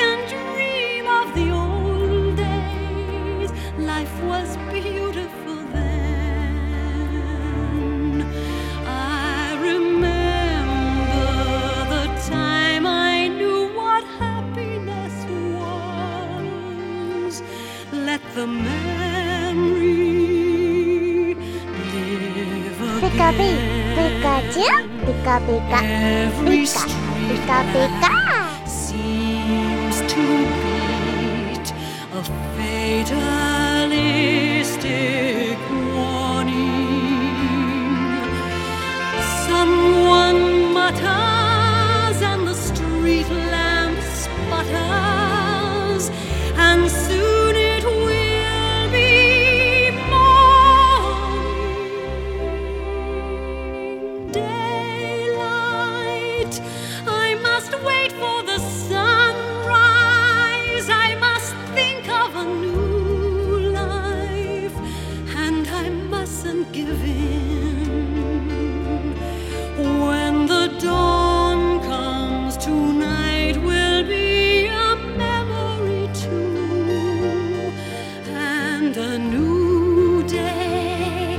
and dream of the old days. Life was beautiful then. I remember the time I knew what happiness was. Let the memory live again. Every street seems to beat a fatalistic warning. Someone mutters and the street lamp sputters, and soon it will be morning. Daylight, I must wait for the sunrise. I must think of a new life, and I mustn't give in. When the dawn comes, tonight will be a memory too, and a new day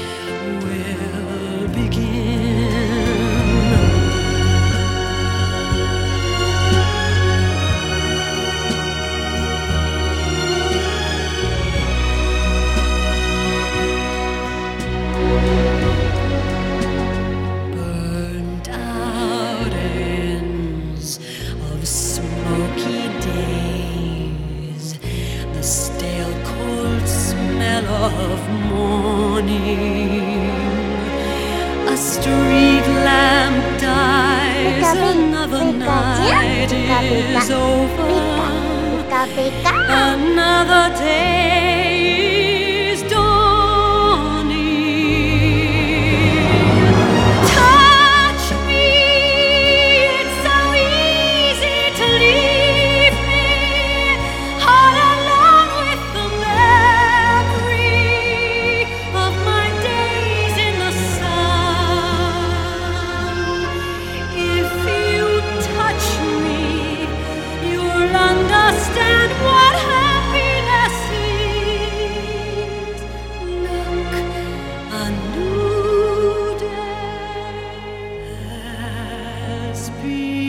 will begin. Burnt out ends of smoky days, the stale cold smell of morning. A street lamp dies, another night is over, another day is dawning. Touch me, it's so easy to leave me all alone with the memory of my days in the sun. If you touch me, you'll understand what happiness is. Look, a new day has begun.